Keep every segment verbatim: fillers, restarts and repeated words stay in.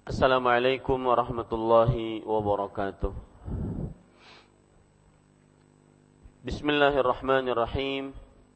Assalamualaikum warahmatullahi wabarakatuh. Bismillahirrahmanirrahim.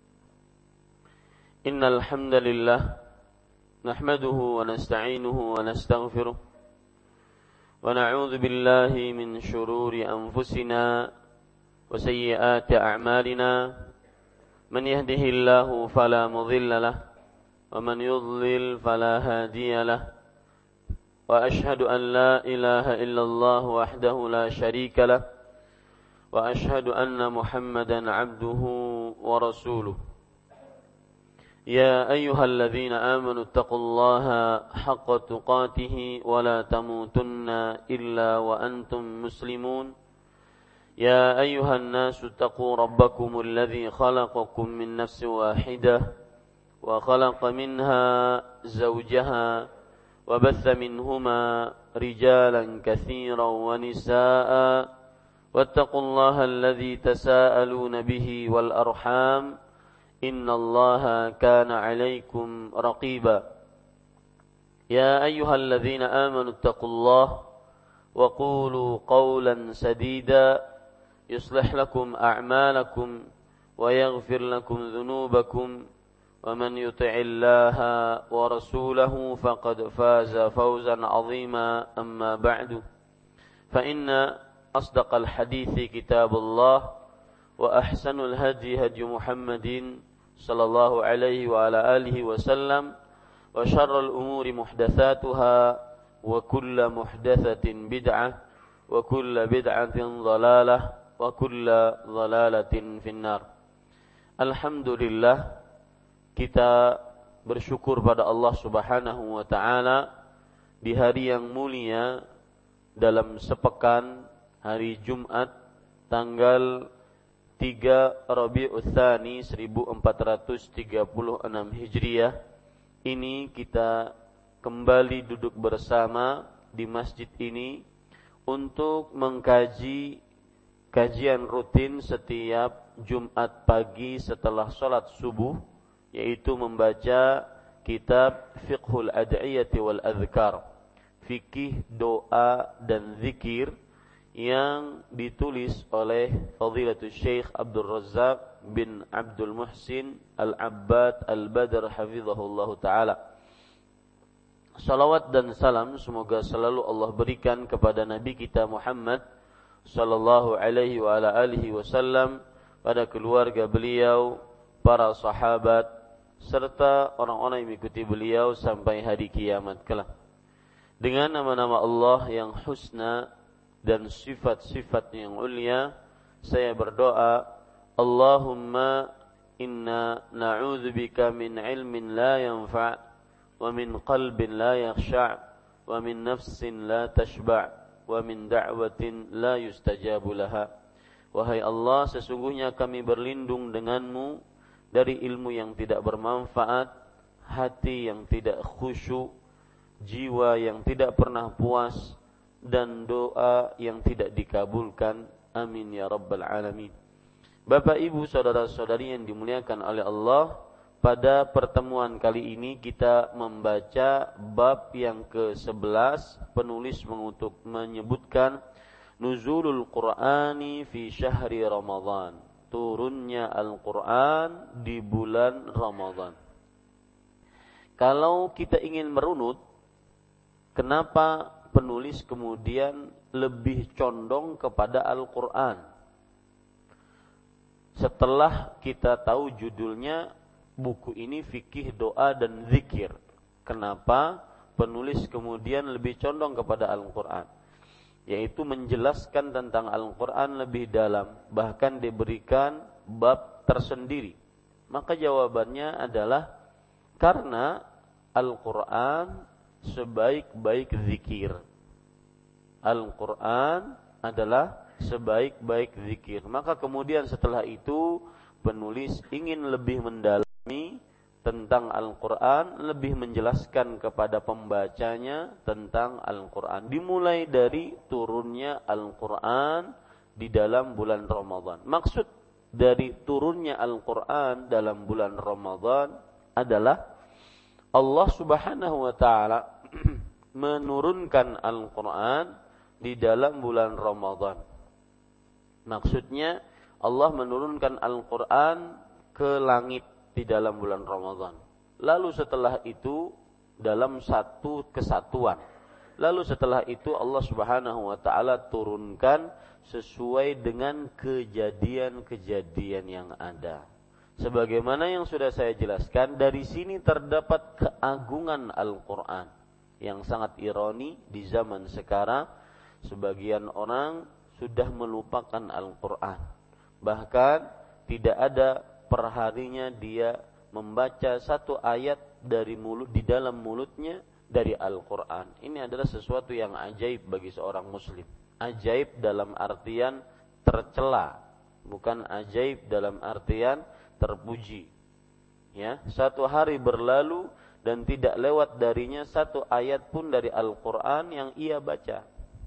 Innal hamdalillah nahmaduhu wa nasta'inuhu wa nastaghfiruh wa na'udzu billahi min shururi anfusina wa sayyiati a'malina. Man yahdihillahu fala mudilla lahu wa man yudlil fala hadiya lahu. وأشهد أن لا إله إلا الله وحده لا شريك له وأشهد أن محمدا عبده ورسوله. يا أيها الذين آمنوا اتقوا الله حق تقاته ولا تموتن إلا وأنتم مسلمون. يا أيها الناس اتقوا ربكم الذي خلقكم من نفس واحدة وخلق منها زوجها وبث منهما رجالا كثيرا ونساء واتقوا الله الذي تساءلون به والأرحام إن الله كان عليكم رقيبا. يا أيها الذين آمنوا اتقوا الله وقولوا قولا سديدا يصلح لكم أعمالكم ويغفر لكم ذنوبكم ومن يطع الله ورسوله فقد فاز فوزا عظيما. أما بعد فإن أصدق الحديث كتاب الله وأحسن الهدي هدي محمد صلى الله عليه وعلى آله وسلم وشر الأمور محدثاتها وكل محدثة بدعة وكل بدعة ضلالة وكل ضلالة في النار. الحمد لله, kita bersyukur pada Allah Subhanahu wa taala di hari yang mulia dalam sepekan hari Jumat tanggal tiga Rabiul Tsani seribu empat ratus tiga puluh enam Hijriah ini kita kembali duduk bersama di masjid ini untuk mengkaji kajian rutin setiap Jumat pagi setelah salat subuh, yaitu membaca kitab Fiqhul Ad'iyati wal Adhkar, fikih doa dan zikir, yang ditulis oleh Fadilatul Syekh Abdul Razzaq bin Abdul Muhsin Al-Abbad Al-Badr hafizahullahu ta'ala. Salawat dan salam semoga selalu Allah berikan kepada Nabi kita Muhammad sallallahu alaihi wa ala alihi wasallam, pada keluarga beliau, para sahabat, serta orang-orang yang mengikuti beliau sampai hari kiamat kelak. Dengan nama-nama Allah yang husna dan sifat-sifat yang ulia, saya berdoa, Allahumma inna na'udzubika min ilmin la yanfa' wa min qalbin la yakhsha' wa min nafsin la tashba' wa min da'watin la yustajabu laha. Wahai Allah, sesungguhnya kami berlindung denganmu dari ilmu yang tidak bermanfaat, hati yang tidak khusyuk, jiwa yang tidak pernah puas, dan doa yang tidak dikabulkan. Amin ya rabbal alamin. Bapak ibu saudara-saudari yang dimuliakan oleh Allah, pada pertemuan kali ini kita membaca bab yang ke sebelas. Penulis mengutuk menyebutkan Nuzulul Qur'ani fi syahri Ramadan, turunnya Al-Quran di bulan Ramadan. Kalau kita ingin merunut, kenapa penulis kemudian lebih condong kepada Al-Quran? Setelah kita tahu judulnya, buku ini fikih doa dan zikir, kenapa penulis kemudian lebih condong kepada Al-Quran? Yaitu menjelaskan tentang Al-Quran lebih dalam, bahkan diberikan bab tersendiri. Maka jawabannya adalah karena Al-Quran sebaik-baik zikir. Al-Quran adalah sebaik-baik zikir. Maka kemudian setelah itu penulis ingin lebih mendalami tentang Al-Quran, lebih menjelaskan kepada pembacanya tentang Al-Quran, dimulai dari turunnya Al-Quran di dalam bulan Ramadan. Maksud dari turunnya Al-Quran dalam bulan Ramadan adalah Allah Subhanahu wa ta'ala menurunkan Al-Quran di dalam bulan Ramadan. Maksudnya Allah menurunkan Al-Quran ke langit di dalam bulan Ramadan. Lalu setelah itu dalam satu kesatuan. Lalu setelah itu Allah Subhanahu wa taala turunkan sesuai dengan kejadian-kejadian yang ada. Sebagaimana yang sudah saya jelaskan, dari sini terdapat keagungan Al-Quran yang sangat ironi di zaman sekarang. Sebagian orang sudah melupakan Al-Quran. Bahkan tidak ada perharinya dia membaca satu ayat dari mulut di dalam mulutnya dari Al-Quran. Ini adalah sesuatu yang ajaib bagi seorang muslim. Ajaib dalam artian tercela, bukan ajaib dalam artian terpuji. Ya, satu hari berlalu dan tidak lewat darinya satu ayat pun dari Al-Quran yang ia baca.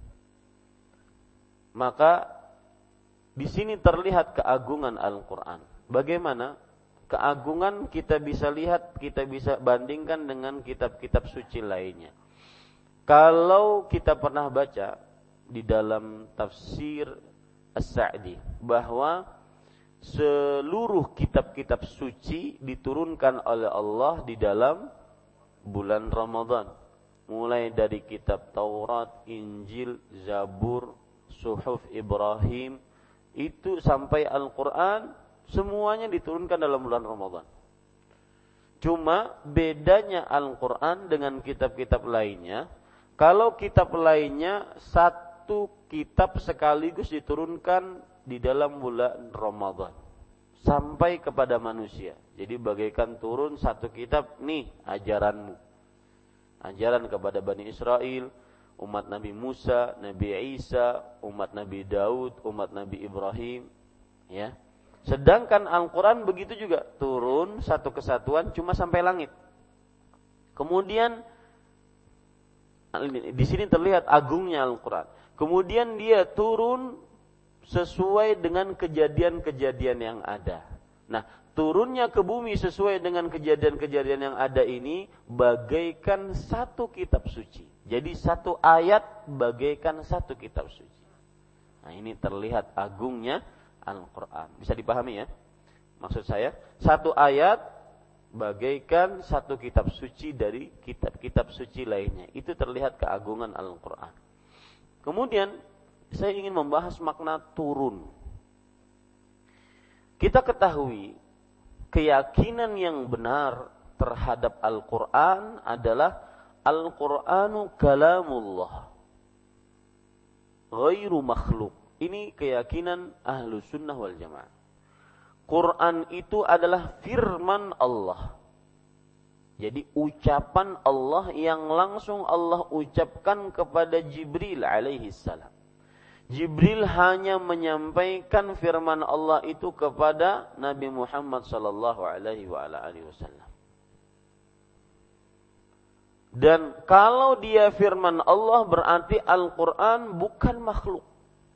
Maka di sini terlihat keagungan Al-Quran. Bagaimana? Keagungan kita bisa lihat, kita bisa bandingkan dengan kitab-kitab suci lainnya. Kalau kita pernah baca di dalam tafsir As-Sa'di bahwa seluruh kitab-kitab suci diturunkan oleh Allah di dalam bulan Ramadan. Mulai dari kitab Taurat, Injil, Zabur, Suhuf Ibrahim, itu sampai Al-Quran, semuanya diturunkan dalam bulan Ramadan. Cuma bedanya Al-Quran dengan kitab-kitab lainnya, kalau kitab lainnya satu kitab sekaligus diturunkan di dalam bulan Ramadan sampai kepada manusia. Jadi bagaikan turun satu kitab, nih ajaranmu. Ajaran kepada Bani Israel, umat Nabi Musa, Nabi Isa, umat Nabi Daud, umat Nabi Ibrahim, ya. Sedangkan Al-Quran begitu juga, turun satu kesatuan cuma sampai langit. Kemudian di sini terlihat agungnya Al-Quran. Kemudian dia turun sesuai dengan kejadian-kejadian yang ada. Nah, turunnya ke bumi sesuai dengan kejadian-kejadian yang ada ini bagaikan satu kitab suci. Jadi satu ayat bagaikan satu kitab suci. Nah, ini terlihat agungnya Al-Quran. Bisa dipahami ya? Maksud saya, satu ayat bagaikan satu kitab suci dari kitab-kitab suci lainnya. Itu terlihat keagungan Al-Quran. Kemudian saya ingin membahas makna turun. Kita ketahui keyakinan yang benar terhadap Al-Quran adalah Al-Qur'anu kalamullah ghairu makhluk. Ini keyakinan ahlu sunnah wal jamaah. Quran itu adalah firman Allah. Jadi ucapan Allah yang langsung Allah ucapkan kepada Jibril alaihi salam. Jibril hanya menyampaikan firman Allah itu kepada Nabi Muhammad sallallahu alaihi wa ala alihi wasallam. Dan kalau dia firman Allah berarti Al-Quran bukan makhluk.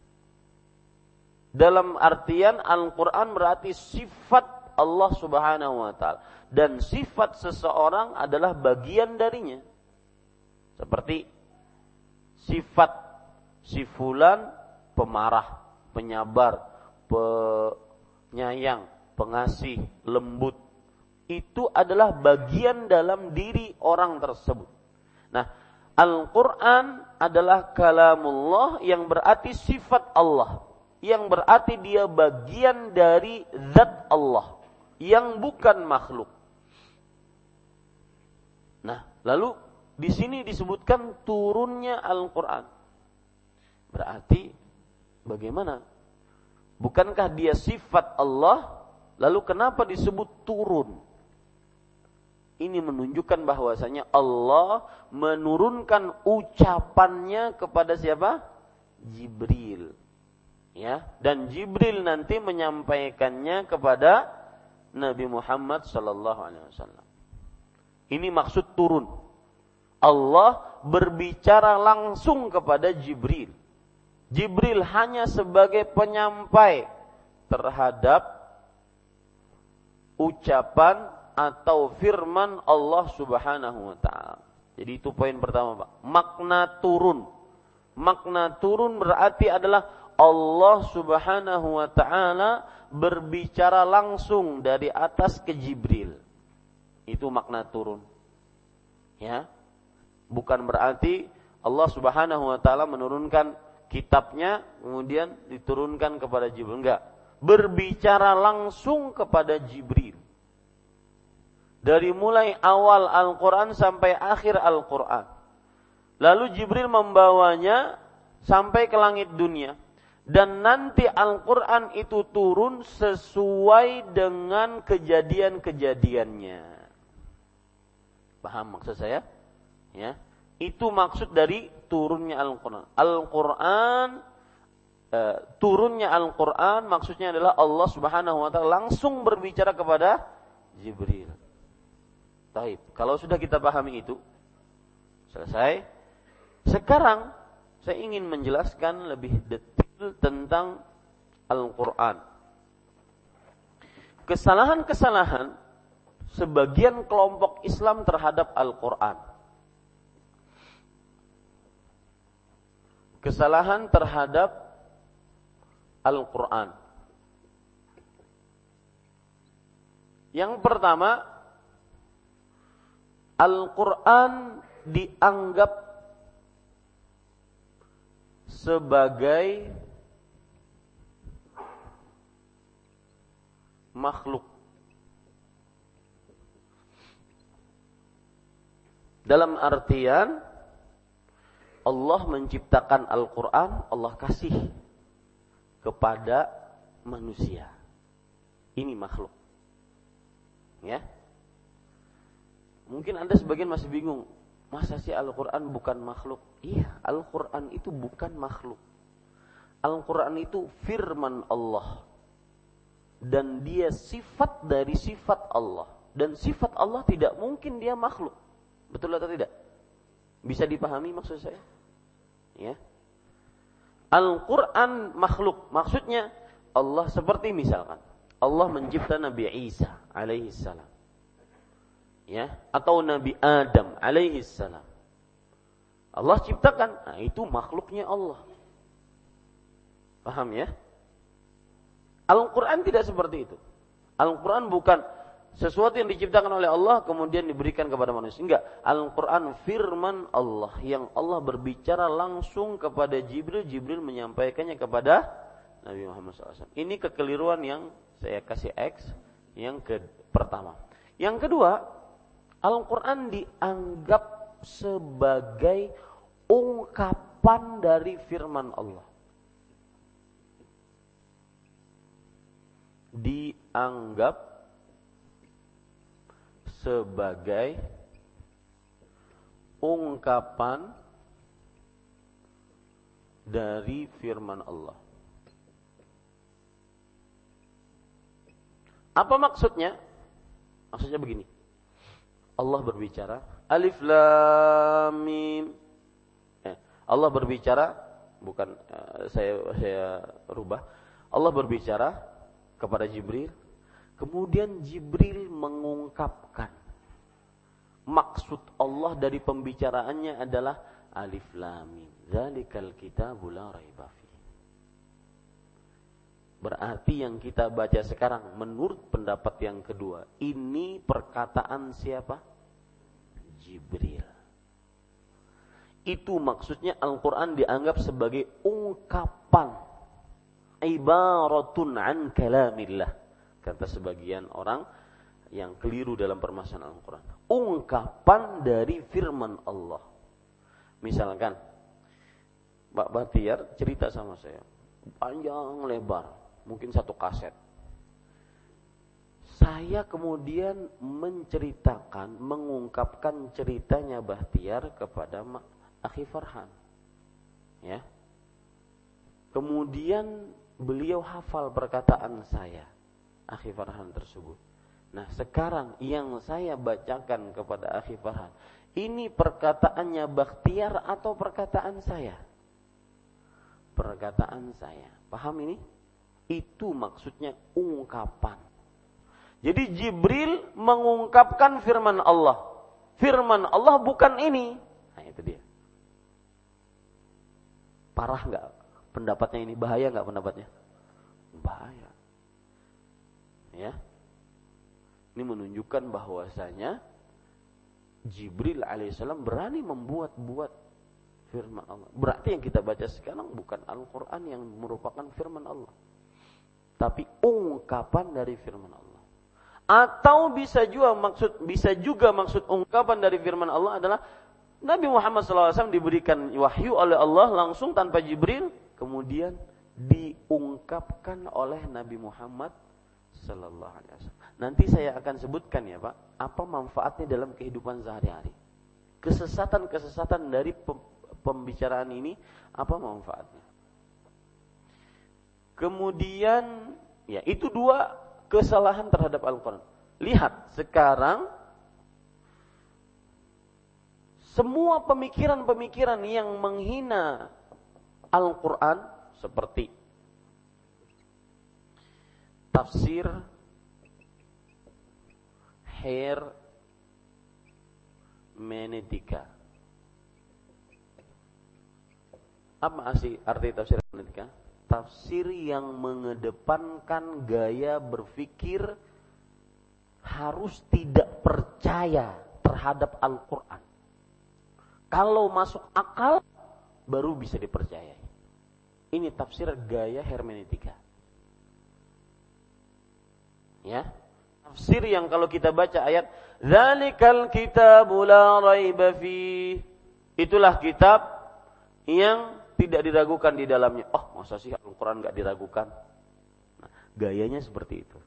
Dalam artian Al-Quran berarti sifat Allah subhanahu wa ta'ala. Dan sifat seseorang adalah bagian darinya. Seperti sifat si fulan pemarah, penyabar, penyayang, pengasih, lembut. Itu adalah bagian dalam diri orang tersebut. Nah, Al-Quran adalah kalamullah yang berarti sifat Allah. Yang berarti dia bagian dari zat Allah. Yang bukan makhluk. Nah, lalu di sini disebutkan turunnya Al-Quran. Berarti bagaimana? Bukankah dia sifat Allah? Lalu kenapa disebut turun? Ini menunjukkan bahwasanya Allah menurunkan ucapannya kepada siapa? Jibril. Ya, dan Jibril nanti menyampaikannya kepada Nabi Muhammad sallallahu alaihi wasallam. Ini maksud turun. Allah berbicara langsung kepada Jibril. Jibril hanya sebagai penyampai terhadap ucapan atau firman Allah subhanahu wa ta'ala. Jadi itu poin pertama, Pak. Makna turun. Makna turun berarti adalah Allah Subhanahu wa taala berbicara langsung dari atas ke Jibril. Itu makna turun. Ya. Bukan berarti Allah Subhanahu wa taala menurunkan kitabnya kemudian diturunkan kepada Jibril, enggak. Berbicara langsung kepada Jibril. Dari mulai awal Al-Qur'an sampai akhir Al-Qur'an. Lalu Jibril membawanya sampai ke langit dunia. Dan nanti Al-Qur'an itu turun sesuai dengan kejadian-kejadiannya. Paham maksud saya? Ya. Itu maksud dari turunnya Al-Qur'an. Al-Qur'an e, turunnya Al-Qur'an maksudnya adalah Allah Subhanahu wa taala langsung berbicara kepada Jibril. Baik, kalau sudah kita pahami itu, selesai. Sekarang saya ingin menjelaskan lebih detail tentang Al-Qur'an. Kesalahan-kesalahan sebagian kelompok Islam terhadap Al-Qur'an. Kesalahan terhadap Al-Qur'an. Yang pertama, Al-Qur'an dianggap sebagai makhluk. Dalam artian Allah menciptakan Al-Qur'an, Allah kasih kepada manusia. Ini makhluk. Ya. Mungkin Anda sebagian masih bingung, masa sih Al-Qur'an bukan makhluk? Iya, Al-Qur'an itu bukan makhluk. Al-Qur'an itu firman Allah. Dan dia sifat dari sifat Allah. Dan sifat Allah tidak mungkin dia makhluk. Betul atau tidak? Bisa dipahami maksud saya? Ya. Al-Qur'an makhluk. Maksudnya Allah seperti misalkan Allah mencipta Nabi Isa alaihi salam. Ya, atau Nabi Adam alaihi salam. Allah ciptakan, nah itu makhluknya Allah. Paham ya? Al-Qur'an tidak seperti itu. Al-Qur'an bukan sesuatu yang diciptakan oleh Allah kemudian diberikan kepada manusia. Enggak, Al-Qur'an firman Allah yang Allah berbicara langsung kepada Jibril, Jibril menyampaikannya kepada Nabi Muhammad shallallahu alaihi wasallam. Ini kekeliruan yang saya kasih X yang ke pertama. Yang kedua, Al-Qur'an dianggap sebagai ungkapan dari firman Allah. Dianggap sebagai ungkapan dari firman Allah. Apa maksudnya? Maksudnya begini. Allah berbicara, Alif Lam Mim. Eh, Allah berbicara, bukan uh, saya saya rubah. Allah berbicara kepada Jibril, kemudian Jibril mengungkapkan maksud Allah dari pembicaraannya adalah Alif Lam Mim. Dzalikal kitabul la raiba fi. Berarti yang kita baca sekarang menurut pendapat yang kedua, ini perkataan siapa? Jibril. Itu maksudnya Al-Qur'an dianggap sebagai ungkapan, ibaratun an kalamillah, kata sebagian orang yang keliru dalam permasalahan Al-Qur'an. Ungkapan dari firman Allah. Misalkan Pak Bahtiar cerita sama saya panjang lebar, mungkin satu kaset. Saya kemudian menceritakan, mengungkapkan ceritanya Bahtiar kepada Akhi Farhan. Ya. Kemudian beliau hafal perkataan saya, Akhi Farhan tersebut. Nah, sekarang yang saya bacakan kepada Akhi Farhan, ini perkataannya Bahtiar atau perkataan saya? Perkataan saya. Paham ini? Itu maksudnya ungkapan. Jadi Jibril mengungkapkan firman Allah. firman Allah bukan ini. Nah, itu dia. Parah nggak pendapatnya ini? Bahaya nggak pendapatnya? Bahaya. Ya. Ini menunjukkan bahwasanya Jibril alaihissalam berani membuat-buat firman Allah. Berarti yang kita baca sekarang bukan Al-Quran yang merupakan firman Allah, tapi ungkapan dari firman Allah. Atau bisa juga maksud bisa juga maksud ungkapan dari firman Allah adalah Nabi Muhammad shallallahu alaihi wasallam diberikan wahyu oleh Allah langsung tanpa Jibril, kemudian diungkapkan oleh Nabi Muhammad sallallahu alaihi wasallam. Nanti saya akan sebutkan ya Pak, apa manfaatnya dalam kehidupan sehari-hari. Kesesatan-kesesatan dari pembicaraan ini, apa manfaatnya. Kemudian, ya itu dua kesalahan terhadap Al-Quran. Lihat, sekarang semua pemikiran-pemikiran yang menghina Al-Quran, seperti tafsir hermeneutika. Apa arti tafsir hermeneutika? Tafsir yang mengedepankan gaya berpikir harus tidak percaya terhadap Al-Quran. Kalau masuk akal, baru bisa dipercayai. Ini tafsir gaya hermeneutika. Ya, tafsir yang kalau kita baca ayat Dzalikal kitabu la raiba fi, itulah kitab yang tidak diragukan di dalamnya. Oh, masa sih Al-Quran enggak diragukan? Nah, gayanya seperti itu.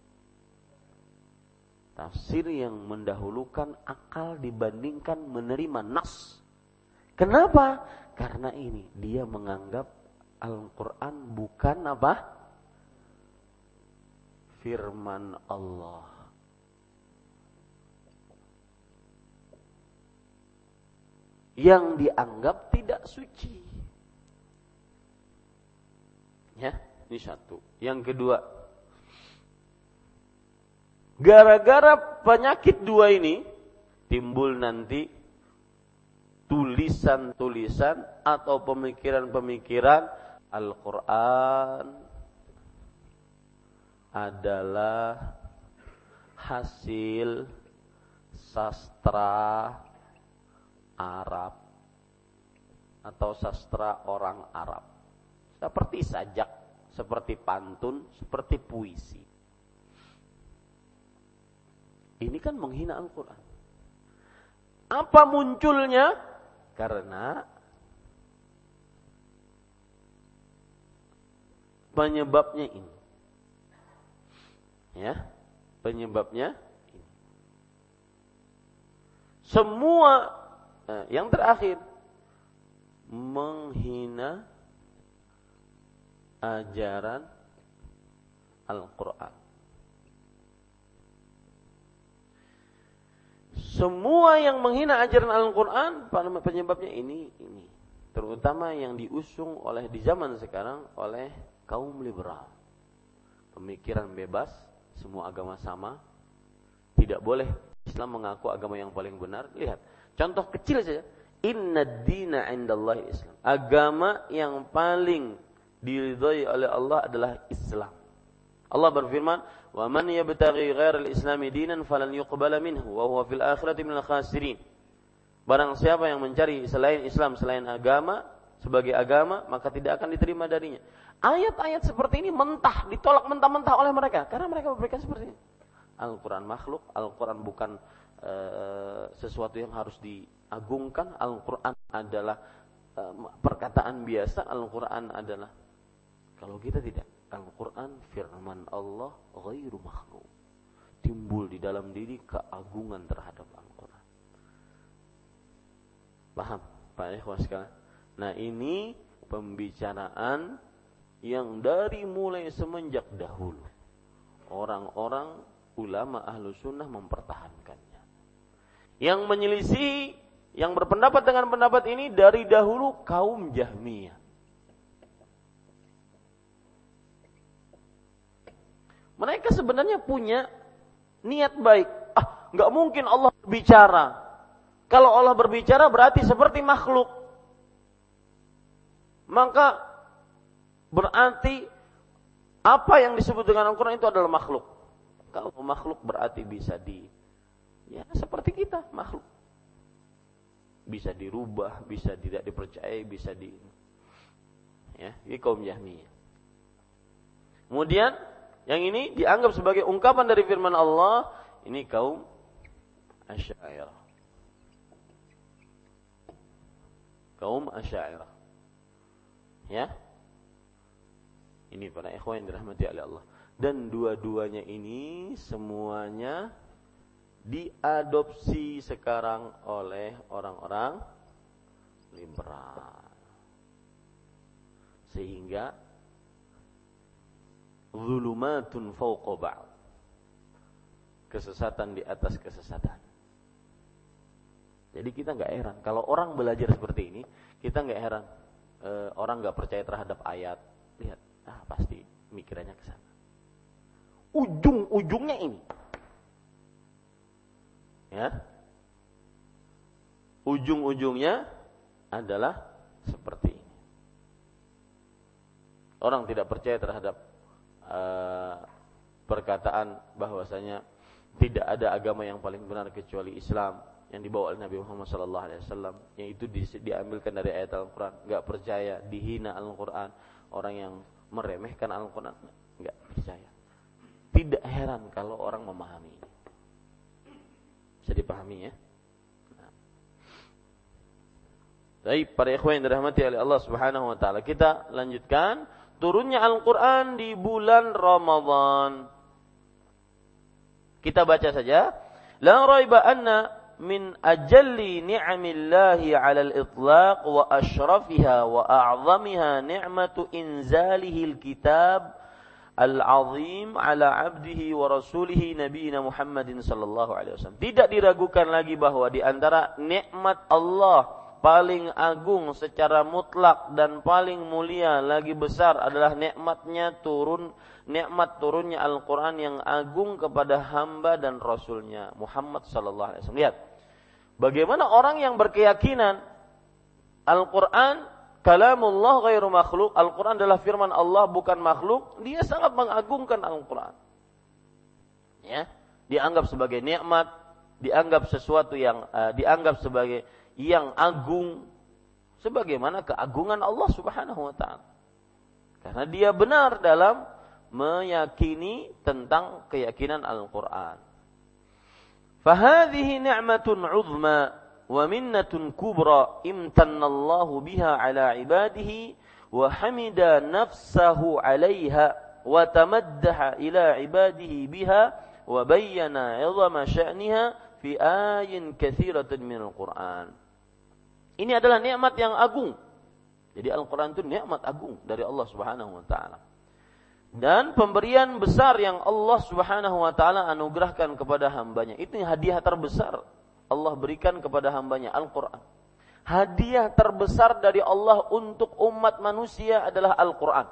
Tafsir yang mendahulukan akal dibandingkan menerima nas. Kenapa? Karena ini dia menganggap Al-Quran bukan apa? Firman Allah. Yang dianggap tidak suci. Ya, ini satu. Yang kedua, gara-gara penyakit dua ini timbul nanti tulisan-tulisan atau pemikiran-pemikiran Al-Quran adalah hasil sastra Arab atau sastra orang Arab. Seperti sajak, seperti pantun, seperti puisi. Ini kan menghina Al-Quran. Apa munculnya? Karena penyebabnya ini. Ya, penyebabnya ini. Semua eh, yang terakhir menghina ajaran Al-Quran. Semua yang menghina ajaran Al-Quran, penyebabnya ini, ini. Terutama yang diusung oleh di zaman sekarang oleh kaum liberal. Pemikiran bebas, semua agama sama. Tidak boleh Islam mengaku agama yang paling benar. Lihat, contoh kecil saja. Inna dina indallahi Islam. Agama yang paling diridhai oleh Allah adalah Islam. Allah berfirman, "Wa man yabtaghi ghairal islami dinan falan yuqbala minhu wa huwa fil akhirati minal khasirin." Barang siapa yang mencari selain Islam, selain agama sebagai agama, maka tidak akan diterima darinya. Ayat-ayat seperti ini mentah, ditolak mentah-mentah oleh mereka karena mereka berpikir seperti ini. Al-Quran makhluk, Al-Quran bukan e, sesuatu yang harus diagungkan. Al-Quran adalah e, perkataan biasa. Al-Quran adalah, kalau kita tidak, Al-Quran firman Allah ghairu makhluk. Timbul di dalam diri keagungan terhadap Al-Quran. Paham Pak Ikhwan sekalian? Nah, ini pembicaraan yang dari mulai semenjak dahulu orang-orang ulama ahlu sunnah mempertahankannya. Yang menyelisih, yang berpendapat dengan pendapat ini dari dahulu kaum Jahmiyah. Mereka sebenarnya punya niat baik. Ah, nggak mungkin Allah berbicara. Kalau Allah berbicara berarti seperti makhluk. Maka berarti apa yang disebut dengan Al-Quran itu adalah makhluk. Kalau makhluk berarti bisa di, ya seperti kita, makhluk. Bisa dirubah, bisa tidak dipercayai, bisa di, ya, ini kaum Jahmiyah. Kemudian yang ini dianggap sebagai ungkapan dari firman Allah, ini kaum Asy'ariyah. Kaum Asy'ariyah. Ya. Ini para ikhwan yang dirahmati oleh Allah. Dan dua-duanya ini semuanya diadopsi sekarang oleh orang-orang liberal. Sehingga zulumatun fawqa ba'd. Kesesatan di atas kesesatan. Jadi kita enggak heran kalau orang belajar seperti ini, kita enggak heran e, orang enggak percaya terhadap ayat. Lihat, ah pasti mikirannya ke sana. Ujung-ujungnya ini. Ya. Ujung-ujungnya adalah seperti ini. Orang tidak percaya terhadap uh, perkataan bahwasanya tidak ada agama yang paling benar kecuali Islam yang dibawa oleh Nabi Muhammad sallallahu alaihi wasallam, yang itu di, diambilkan dari ayat Al-Qur'an. Enggak percaya, dihina Al-Qur'an, orang yang meremehkan Al-Qur'an, enggak percaya. Tidak heran kalau orang memahami ini. Bisa dipahami ya? Nah. Baik, para ikhwan yang dirahmati oleh Allah Subhanahu wa taala, kita lanjutkan turunnya Al-Qur'an di bulan Ramadan. Kita baca saja. La raiba anna min ajalli ni'amillahi 'alal itlaq wa ashrafiha wa a'zamiha ni'matu inzalihil kitab al-'azim 'ala 'abdihi wa rasulihi nabiyina Muhammadin sallallahu alaihi wasallam. Tidak diragukan lagi bahwa di antara nikmat Allah paling agung secara mutlak dan paling mulia lagi besar adalah nikmatnya turun nikmat turunnya Al-Qur'an yang agung kepada hamba dan rasulnya Muhammad sallallahu alaihi wasallam. Lihat bagaimana orang yang berkeyakinan Al-Qur'an kalamullah ghairu makhluk, Al-Qur'an adalah firman Allah bukan makhluk, dia sangat mengagungkan Al-Qur'an. Ya, dianggap sebagai nikmat, dianggap sesuatu yang uh, dianggap sebagai yang agung sebagaimana keagungan Allah Subhanahu wa taala. Karena dia benar dalam meyakini tentang keyakinan Al-Qur'an. Fahadhihi ni'matun 'uzma wa minnatun kubra imtannallahu biha 'ala 'ibadihi wa hamida nafsahu 'alayha wa tamaddaha ila 'ibadihi biha wa bayyana 'izama sya'niha fi ayatin katsiratin minal Qur'an. Ini adalah nikmat yang agung. Jadi Al-Qur'an itu nikmat agung dari Allah Subhanahu wa taala. Dan pemberian besar yang Allah Subhanahu wa taala anugerahkan kepada hambanya. Itu hadiah terbesar Allah berikan kepada hambanya, Al-Qur'an. Hadiah terbesar dari Allah untuk umat manusia adalah Al-Qur'an.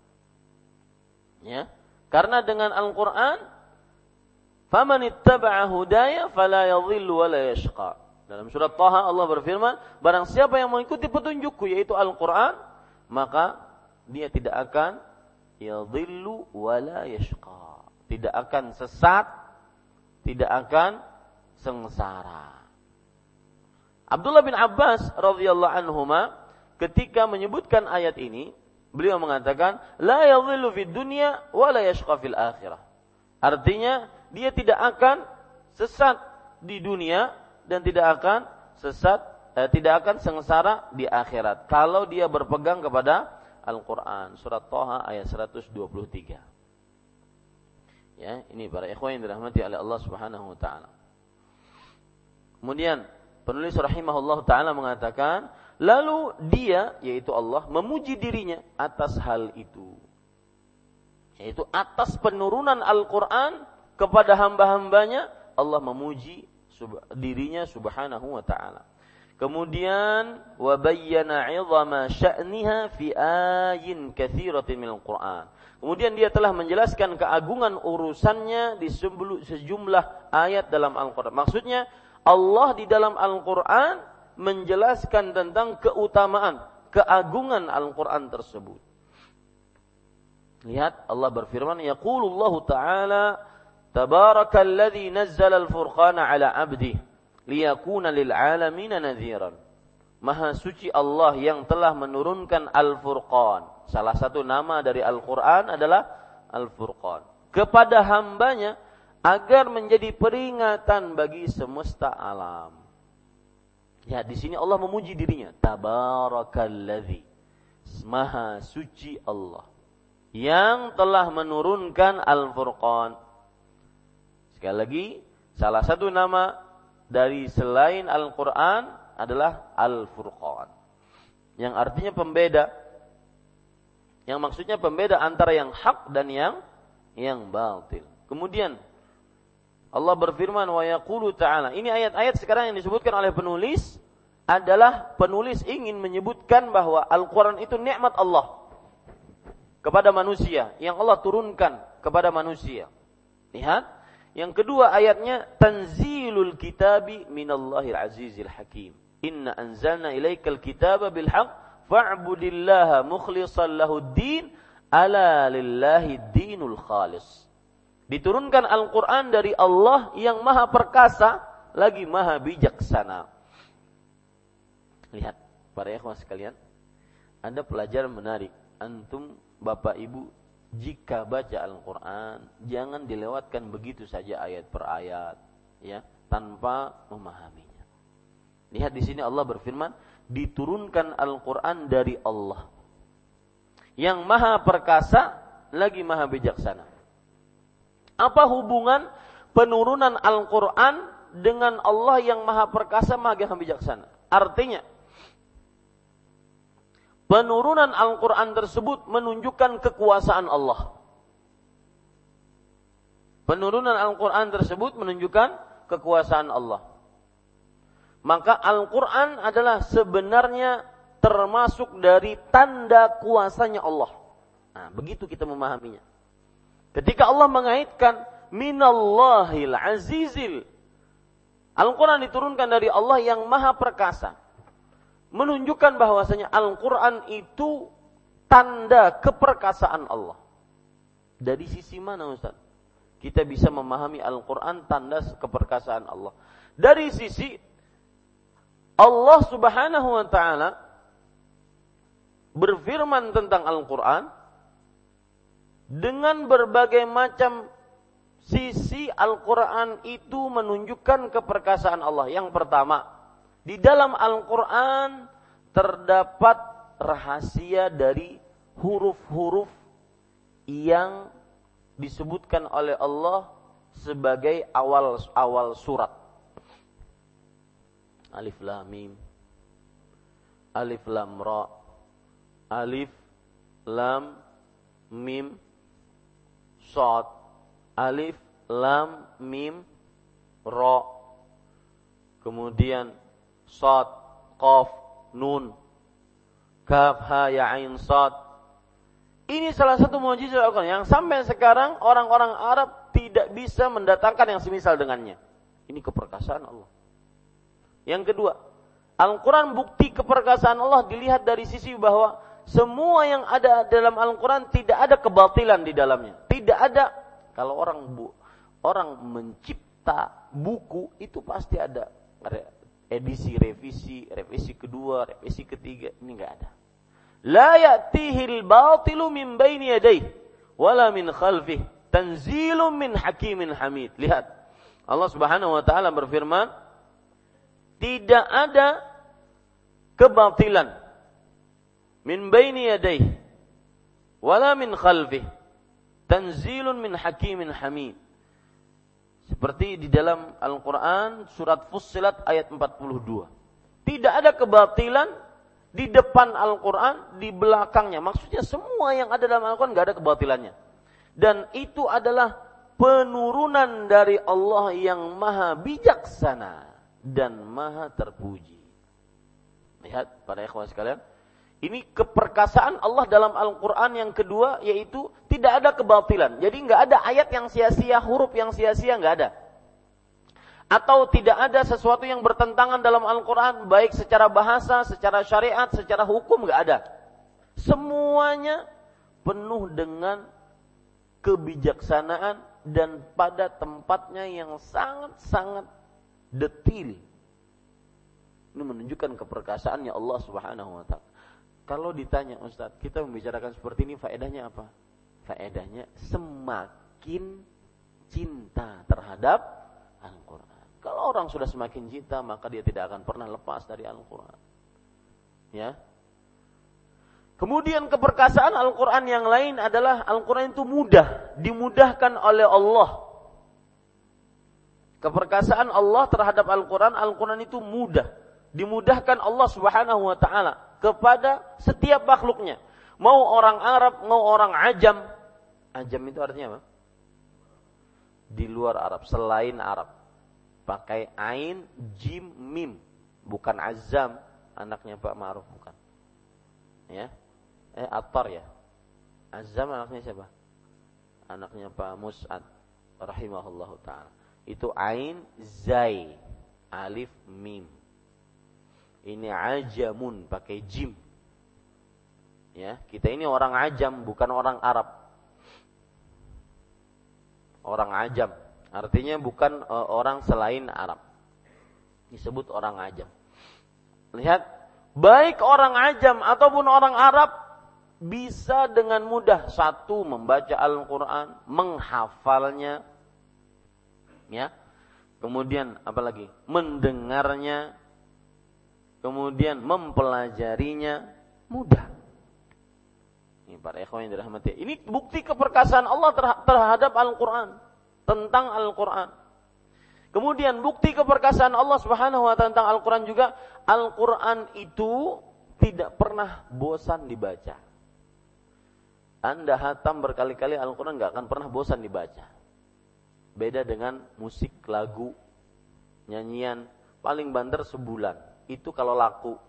Ya. Karena dengan Al-Qur'an faman ittaba'a hudaya fala yadhillu wa la yashqa. Dalam surat Taha Allah berfirman, barang siapa yang mengikuti petunjukku yaitu Al-Qur'an, maka dia tidak akan yadhillu wa la yashqa. Tidak akan sesat, tidak akan sengsara. Abdullah bin Abbas radhiyallahu anhuma ketika menyebutkan ayat ini, beliau mengatakan, la yadhillu fid dunya wa la yashqa fil akhirah. Artinya, dia tidak akan sesat di dunia dan tidak akan sesat, eh, tidak akan sengsara di akhirat kalau dia berpegang kepada Al-Qur'an. Surat Taha ayat seratus dua puluh tiga. Ya, ini para ikhwan yang dirahmati oleh Allah Subhanahu wa taala. Kemudian penulis rahimahullah taala mengatakan, lalu dia yaitu Allah memuji dirinya atas hal itu. Yaitu atas penurunan Al-Qur'an kepada hamba-hambanya, Allah memuji dirinya Subhanahu wa taala. Kemudian wa bayyana 'izama sya'niha fi ayatin katsiratin minal Qur'an. Kemudian dia telah menjelaskan keagungan urusannya di sejumlah ayat dalam Al-Qur'an. Maksudnya Allah di dalam Al-Quran menjelaskan tentang keutamaan, keagungan Al-Quran tersebut. Lihat, Allah berfirman, yaqulullahu ta'ala, tabarakalladzi nazzala al-furqana ala abdihi liyakuna lil alamina nadhiran. Maha suci Allah yang telah menurunkan Al-Furqan. Salah satu nama dari Al-Quran adalah Al-Furqan. Kepada hambanya agar menjadi peringatan bagi semesta alam. Ya, di sini Allah memuji dirinya. Tabarakalladzi. Maha suci Allah yang telah menurunkan Al-Furqan. Sekali lagi, salah satu nama dari selain Al-Quran adalah Al-Furqan, yang artinya pembeda, yang maksudnya pembeda antara yang hak dan yang yang batil. Kemudian Allah berfirman, wa yaqulu ta'ala. Ini ayat-ayat sekarang yang disebutkan oleh penulis adalah penulis ingin menyebutkan bahwa Al-Quran itu nikmat Allah kepada manusia, yang Allah turunkan kepada manusia. Lihat, yang kedua ayatnya, tanzilul kitabi minallahil azizil hakim. Inna anzalna ilaikal kitaba bil haqq fa'budillaha mukhlishan lahuddin ala lillahi dinul khalis. Diturunkan Al-Quran dari Allah yang maha perkasa lagi maha bijaksana. Lihat, para ikhwan sekalian, ada pelajaran menarik. Antum, bapak ibu, jika baca Al-Quran, jangan dilewatkan begitu saja ayat per ayat, ya, tanpa memahaminya. Lihat di sini Allah berfirman, diturunkan Al-Quran dari Allah yang maha perkasa lagi maha bijaksana. Apa hubungan penurunan Al-Quran dengan Allah yang maha perkasa maha bijaksana? Artinya, penurunan Al-Quran tersebut menunjukkan kekuasaan Allah. Penurunan Al-Quran tersebut menunjukkan kekuasaan Allah. Maka Al-Quran adalah sebenarnya termasuk dari tanda kuasanya Allah. Nah, begitu kita memahaminya. Ketika Allah mengaitkan minallahil azizil, Al-Quran diturunkan dari Allah yang maha perkasa, menunjukkan bahwasanya Al-Quran itu tanda keperkasaan Allah. Dari sisi mana, Ustaz? Kita bisa memahami Al-Quran tanda keperkasaan Allah. Dari sisi Allah Subhanahu wa ta'ala berfirman tentang Al-Quran dengan berbagai macam sisi. Al-Quran itu menunjukkan keperkasaan Allah. Yang pertama, di dalam Al-Quran terdapat rahasia dari huruf-huruf yang disebutkan oleh Allah sebagai awal-awal surat. Alif Lam Mim, Alif Lam Ra, Alif Lam Mim Shad, Alif Lam Mim Ra, kemudian Shad, Qaf, Nun, Kaf, Ha, Ya, Ain, Shad. Ini salah satu mukjizat Al-Quran yang sampai sekarang orang-orang Arab tidak bisa mendatangkan yang semisal dengannya. Ini keperkasaan Allah. Yang kedua, Al-Quran bukti keperkasaan Allah dilihat dari sisi bahwa semua yang ada dalam Al-Quran tidak ada kebatilan di dalamnya. Tidak ada, kalau orang bu, orang mencipta buku itu pasti ada edisi, revisi, revisi kedua, revisi ketiga, ini enggak ada. La ya'tihil batilu min baini yadayhi wala min khalfihi tanzilun min hakimin hamid. Lihat, Allah Subhanahu wa taala berfirman, tidak ada kebatilan min baini yadayhi wala min khalfihi tanzilun min hakimin hamid. Seperti di dalam Al-Quran surat Fussilat ayat empat puluh dua. Tidak ada kebatilan di depan Al-Quran, di belakangnya. Maksudnya semua yang ada dalam Al-Quran tidak ada kebatilannya. Dan itu adalah penurunan dari Allah yang maha bijaksana dan maha terpuji. Lihat para ikhwan sekalian, ini keperkasaan Allah dalam Al-Quran yang kedua, yaitu tidak ada kebatilan. Jadi enggak ada ayat yang sia-sia, huruf yang sia-sia, enggak ada. atau tidak ada sesuatu yang bertentangan dalam Al-Quran, baik secara bahasa, secara syariat, secara hukum, nggak ada. Semuanya penuh dengan kebijaksanaan dan pada tempatnya yang sangat-sangat detil. Ini menunjukkan keperkasaannya Allah Subhanahu wa taala. Kalau ditanya, Ustaz, kita membicarakan seperti ini faedahnya apa? Faedahnya semakin cinta terhadap Al-Quran. Kalau orang sudah semakin cinta, maka dia tidak akan pernah lepas dari Al-Quran. Ya. Kemudian keperkasaan Al-Quran yang lain adalah Al-Quran itu mudah, dimudahkan oleh Allah. Keperkasaan Allah terhadap Al-Quran, Al-Quran itu mudah, dimudahkan Allah Subhanahu wa taala kepada setiap makhluknya. Mau orang Arab, mau orang Ajam. Ajam itu artinya apa? Di luar Arab, selain Arab. Pakai ain, jim, mim. Bukan Azam, anaknya Pak Ma'ruf, bukan. Ya. Eh, Attar ya. Azam anaknya siapa? Anaknya Pak Mus'ad rahimahullahu ta'ala. Itu ain, zai, alif, mim. Ini ajamun, pakai jim. Ya, kita ini orang Ajam, bukan orang Arab. Orang Ajam, artinya bukan uh, orang selain Arab. Disebut orang Ajam. Lihat, baik orang Ajam ataupun orang Arab bisa dengan mudah satu membaca Al-Quran, menghafalnya, ya. Kemudian apa lagi? Mendengarnya, kemudian mempelajarinya mudah. Ini para ikhwan yang dirahmati. Ini bukti keperkasaan Allah terhadap Al-Quran, tentang Al-Quran. Kemudian bukti keperkasaan Allah Subhanahu wa taala tentang Al-Quran juga, Al-Quran itu tidak pernah bosan dibaca. Anda hatam berkali-kali Al-Quran enggak akan pernah bosan dibaca. Beda dengan musik, lagu, nyanyian, paling banter sebulan. Itu kalau laku.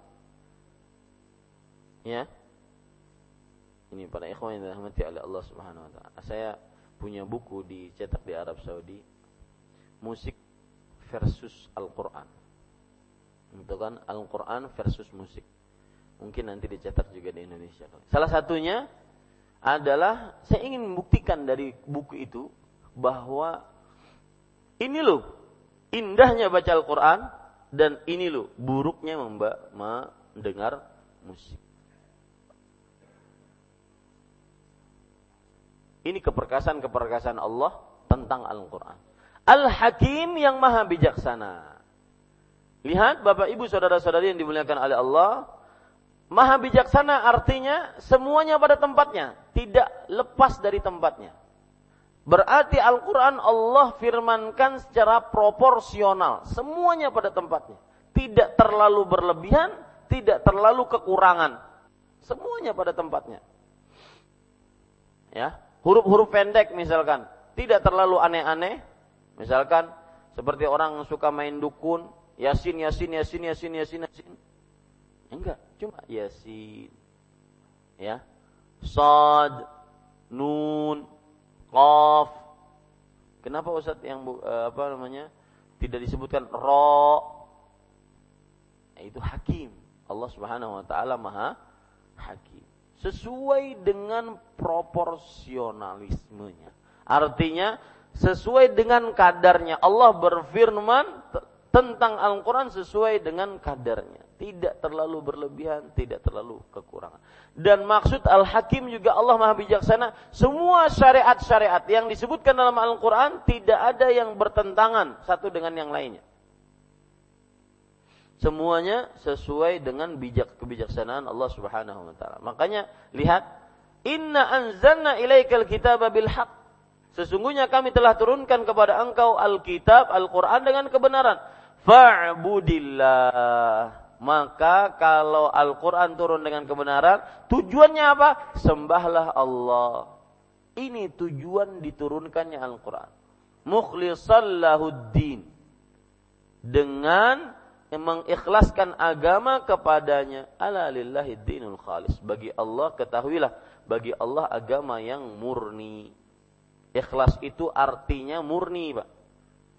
Ya. Ini para ikhwan yang dirahmati oleh Allah Subhanahu wa taala. Saya punya buku dicetak di Arab Saudi, musik versus Al-Qur'an. Itu kan Al-Qur'an versus musik. Mungkin nanti dicetak juga di Indonesia. Salah satunya adalah saya ingin membuktikan dari buku itu bahwa ini loh indahnya baca Al-Qur'an dan ini loh buruknya memba- mendengar musik. Ini keperkasaan-keperkasaan Allah tentang Al-Quran. Al-Hakim yang maha bijaksana. Lihat Bapak Ibu saudara-saudari yang dimuliakan oleh Allah. Maha bijaksana artinya semuanya pada tempatnya. Tidak lepas dari tempatnya. Berarti Al-Quran Allah firmankan secara proporsional. Semuanya pada tempatnya. Tidak terlalu berlebihan, tidak terlalu kekurangan. Semuanya pada tempatnya. Ya. Huruf-huruf pendek misalkan, tidak terlalu aneh-aneh. Misalkan seperti orang suka main dukun, Yasin, Yasin, Yasin, Yasin, Yasin, Yasin. Enggak, cuma Yasin. Ya. Sad, Nun, Qaf. Kenapa Ustaz yang apa namanya? Tidak disebutkan Ra? Itu hakim. Allah Subhanahu wa taala Maha Hakim. Sesuai dengan proporsionalismenya. Artinya sesuai dengan kadarnya. Allah berfirman t- tentang Al-Quran sesuai dengan kadarnya. Tidak terlalu berlebihan, tidak terlalu kekurangan. Dan maksud Al-Hakim juga Allah Maha Bijaksana. Semua syariat-syariat yang disebutkan dalam Al-Quran tidak ada yang bertentangan satu dengan yang lainnya. Semuanya sesuai dengan bijak kebijaksanaan Allah Subhanahu wa taala. Makanya lihat, inna anzalna ilaikal kitaba bil haqq. Sesungguhnya kami telah turunkan kepada engkau Alkitab, Al-Qur'an dengan kebenaran. Fa'budillah. Maka kalau Al-Qur'an turun dengan kebenaran, tujuannya apa? Sembahlah Allah. Ini tujuan diturunkannya Al-Qur'an. Mukhlishan lahuddin. Dengan mengikhlaskan agama kepadanya. Ala lillahi dinul khalis. Bagi Allah, ketahuilah, bagi Allah agama yang murni. Ikhlas itu artinya murni, Pak.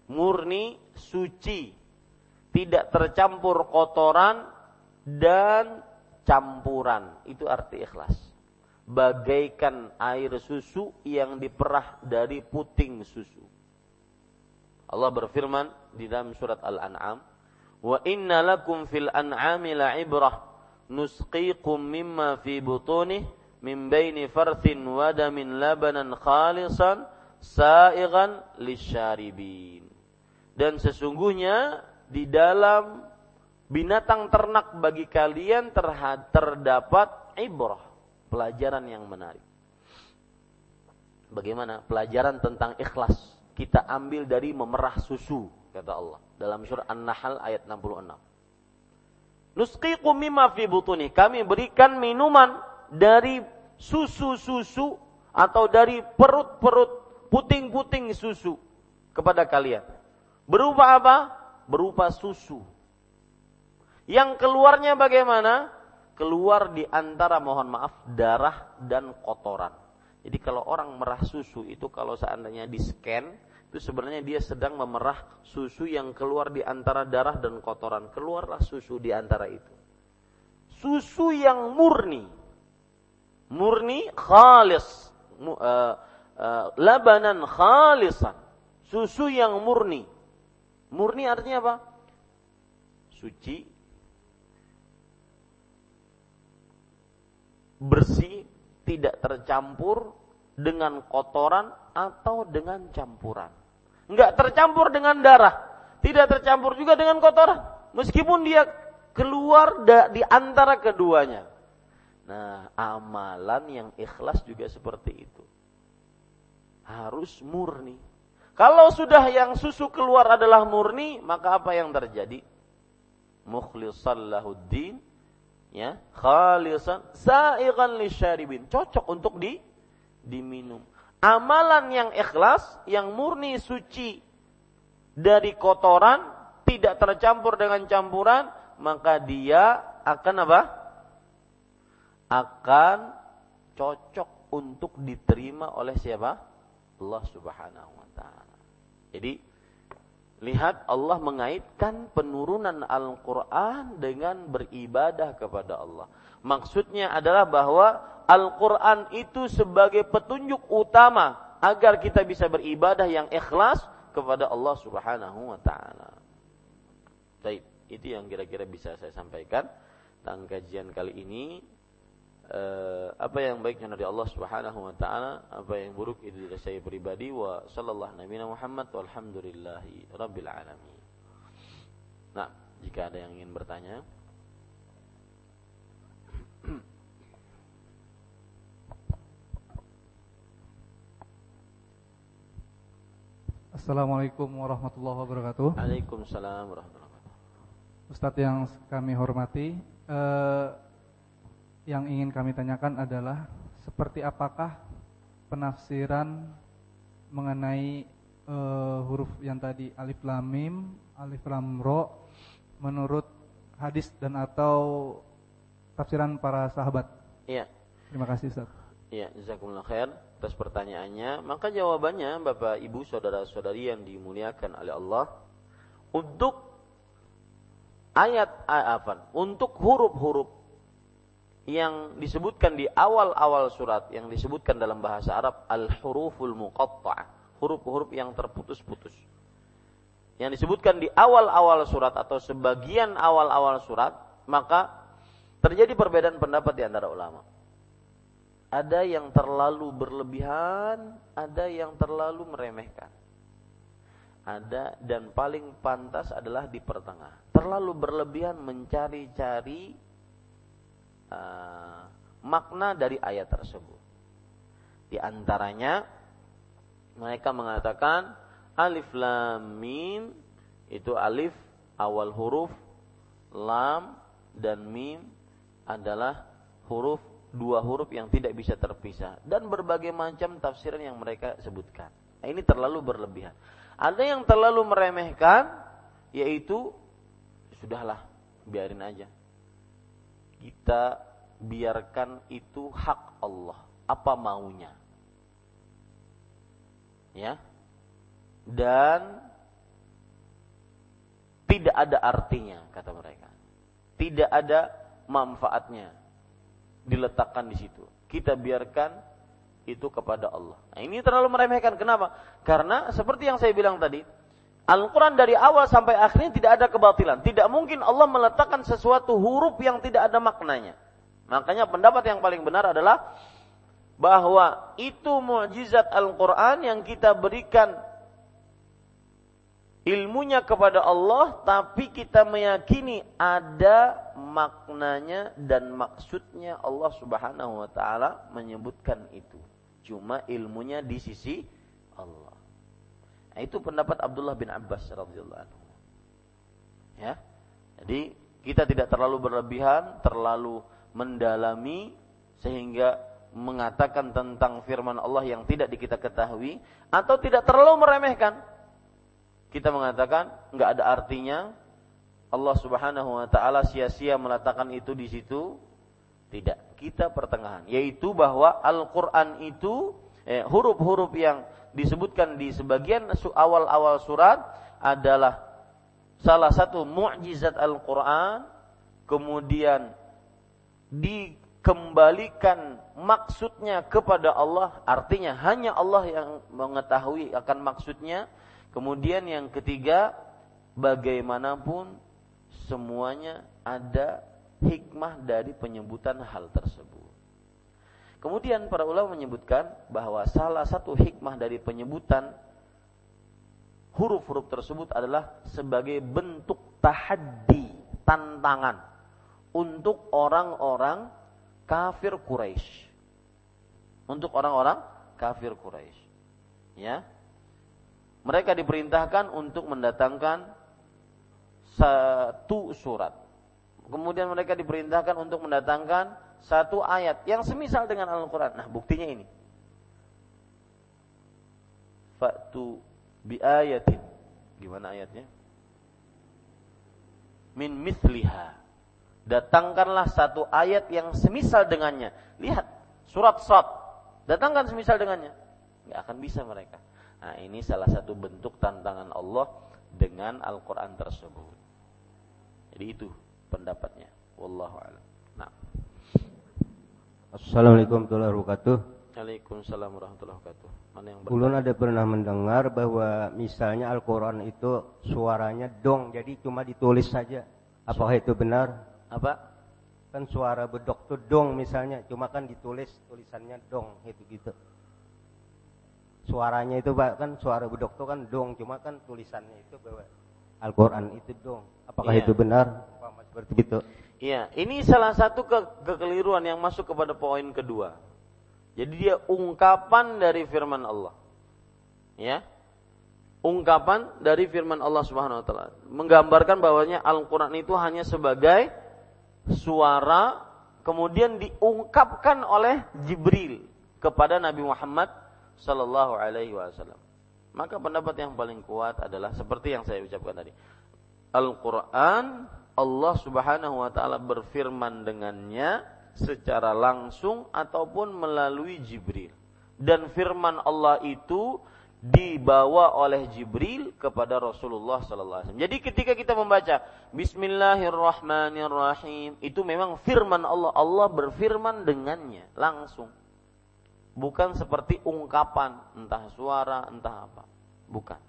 murni, suci, tidak tercampur kotoran dan campuran. Itu arti ikhlas. Bagaikan air susu yang diperah dari puting susu. Allah berfirman di dalam surat Al-An'am, "Wa inna lakum fil an'ami la'ibrah nusqikum mimma fi butunihi min baini farthin wa damin labanan khalisan sa'igan lisyaribin." Dan sesungguhnya di dalam binatang ternak bagi kalian terdapat ibrah, pelajaran yang menarik. Bagaimana? Pelajaran tentang ikhlas kita ambil dari memerah susu, kata Allah dalam surah An-Nahl ayat enam puluh enam. Nusqikum mimma fi butuni, kami berikan minuman dari susu-susu atau dari perut-perut puting-puting susu kepada kalian. Berupa apa? Berupa susu. Yang keluarnya bagaimana? Keluar di antara, mohon maaf, darah dan kotoran. Jadi kalau orang merah susu itu, kalau seandainya di-scan, itu sebenarnya dia sedang memerah susu yang keluar di antara darah dan kotoran. Keluarlah susu di antara itu. Susu yang murni. Murni khalis. Uh, uh, labanan khalisan. Susu yang murni. Murni artinya apa? Suci, bersih, tidak tercampur dengan kotoran atau dengan campuran. Enggak tercampur dengan darah, tidak tercampur juga dengan kotoran, meskipun dia keluar da- di antara keduanya. Nah, amalan yang ikhlas juga seperti itu. Harus murni. Kalau sudah yang susu keluar adalah murni, maka apa yang terjadi? Mukhlishan lahuddin, ya, khalisan sa'igan lisyaribin, cocok untuk di diminum. Amalan yang ikhlas, yang murni, suci dari kotoran, tidak tercampur dengan campuran, maka dia akan apa? Akan cocok untuk diterima oleh siapa? Allah Subhanahu wa taala. Jadi lihat, Allah mengaitkan penurunan Al-Quran dengan beribadah kepada Allah. Maksudnya adalah bahwa Al-Quran itu sebagai petunjuk utama agar kita bisa beribadah yang ikhlas kepada Allah Subhanahu wa ta'ala. Baik, itu yang kira-kira bisa saya sampaikan tentang kajian kali ini. Uh, apa yang baiknya dari Allah Subhanahu wa taala, apa yang buruk itu dari saya pribadi. Wa sallallahu nabiyana Muhammad walhamdulillahi rabbil alamin. Nah, jika ada yang ingin bertanya. Assalamualaikum warahmatullahi wabarakatuh. Waalaikumsalam warahmatullahi wabarakatuh. Ustadz yang kami hormati, uh, yang ingin kami tanyakan adalah seperti apakah penafsiran mengenai uh, huruf yang tadi alif lam mim, alif lam ro menurut hadis dan atau tafsiran para sahabat? Iya. Terima kasih Ustaz. Iya, jazakumullah khair atas pertanyaannya. Maka jawabannya, Bapak, Ibu, saudara-saudari yang dimuliakan oleh Allah, untuk ayat apa? Untuk huruf-huruf yang disebutkan di awal-awal surat, yang disebutkan dalam bahasa Arab al-huruful muqatta'ah, huruf-huruf yang terputus-putus, yang disebutkan di awal-awal surat atau sebagian awal-awal surat, maka terjadi perbedaan pendapat di antara ulama. Ada yang terlalu berlebihan, ada yang terlalu meremehkan. Ada, dan paling pantas adalah di pertengah. Terlalu berlebihan mencari-cari Uh, makna dari ayat tersebut. Di antaranya mereka mengatakan alif lam mim itu alif awal huruf, lam dan mim adalah huruf, dua huruf yang tidak bisa terpisah, dan berbagai macam tafsiran yang mereka sebutkan. Nah, ini terlalu berlebihan. Ada yang terlalu meremehkan, yaitu sudahlah, biarin aja. Kita biarkan itu hak Allah, apa maunya. Ya. Dan tidak ada artinya, kata mereka. Tidak ada manfaatnya diletakkan di situ. Kita biarkan itu kepada Allah. Nah, ini terlalu meremehkan. Kenapa? Karena seperti yang saya bilang tadi, Al-Quran dari awal sampai akhirnya tidak ada kebatilan. Tidak mungkin Allah meletakkan sesuatu huruf yang tidak ada maknanya. Makanya pendapat yang paling benar adalah bahwa itu mukjizat Al-Quran yang kita berikan ilmunya kepada Allah, tapi kita meyakini ada maknanya dan maksudnya. Allah Subhanahu wa taala menyebutkan itu. Cuma ilmunya di sisi Allah. Nah, itu pendapat Abdullah bin Abbas radhiyallahu anhu. Ya. Jadi kita tidak terlalu berlebihan, terlalu mendalami sehingga mengatakan tentang firman Allah yang tidak kita ketahui, atau tidak terlalu meremehkan. Kita mengatakan enggak ada artinya, Allah Subhanahu wa taala sia-sia meletakkan itu di situ. Tidak, kita pertengahan, yaitu bahwa Al-Qur'an itu eh, huruf-huruf yang disebutkan di sebagian awal-awal surat adalah salah satu mukjizat Al-Qur'an, kemudian dikembalikan maksudnya kepada Allah, artinya hanya Allah yang mengetahui akan maksudnya. Kemudian yang ketiga, bagaimanapun semuanya ada hikmah dari penyebutan hal tersebut. Kemudian para ulama menyebutkan bahwa salah satu hikmah dari penyebutan huruf-huruf tersebut adalah sebagai bentuk tahaddi, tantangan untuk orang-orang kafir Quraisy. Untuk orang-orang kafir Quraisy. Ya. Mereka diperintahkan untuk mendatangkan satu surat. Kemudian mereka diperintahkan untuk mendatangkan satu ayat yang semisal dengan Al-Quran. Nah, buktinya ini. Fa'tu bi ayatin. Gimana ayatnya? Min mithliha. Datangkanlah satu ayat yang semisal dengannya. Lihat, surat Shad. Datangkan semisal dengannya. Enggak akan bisa mereka. Nah, ini salah satu bentuk tantangan Allah dengan Al-Quran tersebut. Jadi itu pendapatnya. Wallahu a'lam. Nah. Assalamualaikum warahmatullahi wabarakatuh. Waalaikumsalam warahmatullahi wabarakatuh. Mana yang benar? Ulun ada pernah mendengar bahwa misalnya Al-Quran itu suaranya dong, jadi cuma ditulis saja. Apakah itu benar? Apa? Kan suara bedok tuh dong misalnya, cuma kan ditulis tulisannya dong, itu gitu. Suaranya itu Pak, kan suara bedok tuh kan dong, cuma kan tulisannya itu bahwa Al-Quran itu dong. Apakah iya. itu benar? Seperti itu. Iya, ini salah satu ke- kekeliruan yang masuk kepada poin kedua. Jadi dia ungkapan dari firman Allah. Ya. Ungkapan dari firman Allah Subhanahu wa taala, menggambarkan bahwanya Al-Qur'an itu hanya sebagai suara kemudian diungkapkan oleh Jibril kepada Nabi Muhammad sallallahu alaihi wasallam. Maka pendapat yang paling kuat adalah seperti yang saya ucapkan tadi. Al-Qur'an Allah Subhanahu wa taala berfirman dengannya secara langsung ataupun melalui Jibril. Dan firman Allah itu dibawa oleh Jibril kepada Rasulullah sallallahu alaihi wasallam. Jadi ketika kita membaca Bismillahirrahmanirrahim, itu memang firman Allah, Allah berfirman dengannya langsung. Bukan seperti ungkapan, entah suara, entah apa. Bukan.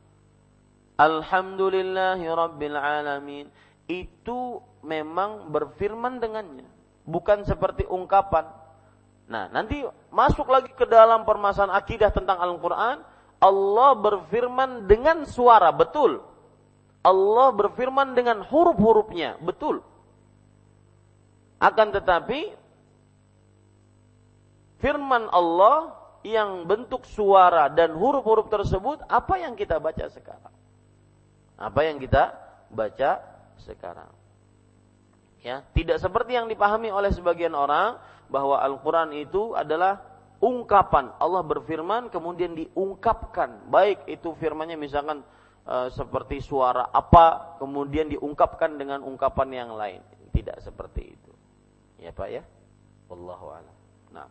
Alhamdulillahirabbil alamin, itu memang berfirman dengannya, bukan seperti ungkapan. Nah, nanti masuk lagi ke dalam permasalahan akidah tentang Al-Qur'an. Allah berfirman dengan suara, betul. Allah berfirman dengan huruf-hurufnya, betul. Akan tetapi firman Allah yang bentuk suara dan huruf-huruf tersebut, apa yang kita baca sekarang? Apa yang kita baca sekarang? Ya, tidak seperti yang dipahami oleh sebagian orang bahwa Al-Qur'an itu adalah ungkapan. Allah berfirman kemudian diungkapkan, baik itu firman-Nya misalkan e, seperti suara apa kemudian diungkapkan dengan ungkapan yang lain. Tidak seperti itu. Ya, Pak ya. Wallahu a'lam. Nah.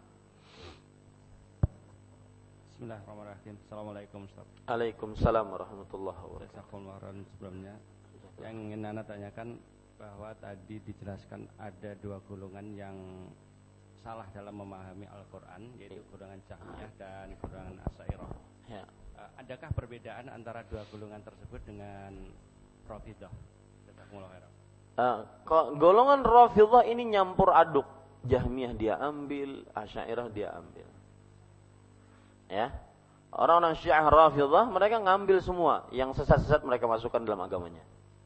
Bismillahirrahmanirrahim. Assalamualaikum Ustaz. Waalaikumsalam warahmatullahi wabarakatuh. Jazakumullah khairan sebelumnya. Yang ingin Anda tanyakan bahwa tadi dijelaskan ada dua golongan yang salah dalam memahami Al-Quran, yaitu golongan Jahmiyah dan golongan Asy'ariyah. Ya. Uh, adakah perbedaan antara dua golongan tersebut dengan Rafidhah? Jazakumullah khairan. Uh, golongan Rafidhah ini nyampur aduk. Jahmiyah dia ambil, Asy'ariyah dia ambil. Ya. Orang-orang Syiah Rafidhah mereka ngambil semua yang sesat-sesat mereka masukkan dalam agamanya.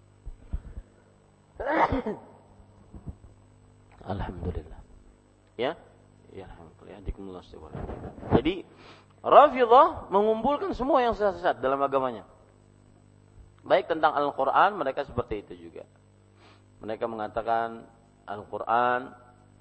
Alhamdulillah. Ya. Ya, alhamdulillah. Jadi Rafidhah mengumpulkan semua yang sesat dalam agamanya. Baik tentang Al-Qur'an mereka seperti itu juga. Mereka mengatakan Al-Qur'an